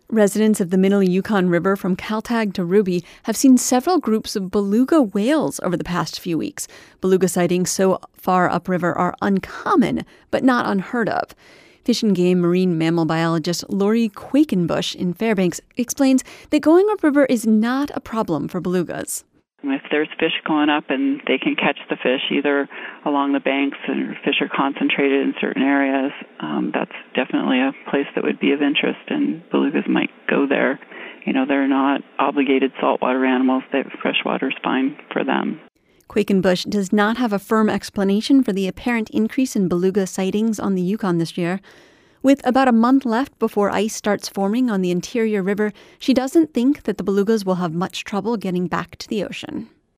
Residents of the Middle Yukon River from Kaltag to Ruby have seen several groups of beluga whales over the past few weeks. Beluga sightings so far upriver are uncommon, but not unheard of. Fish and Game marine mammal biologist Lori Quakenbush in Fairbanks explains that going upriver is not a problem for belugas. If there's fish going up and they can catch the fish either along the banks or fish are concentrated in certain areas, that's definitely a place that would be of interest, and belugas might go there. They're not obligated saltwater animals. Freshwater is fine for them. Quakenbush does not have a firm explanation for the apparent increase in beluga sightings on the Yukon this year. With about a month left before ice starts forming on the interior river, she doesn't think that the belugas will have much trouble getting back to the ocean.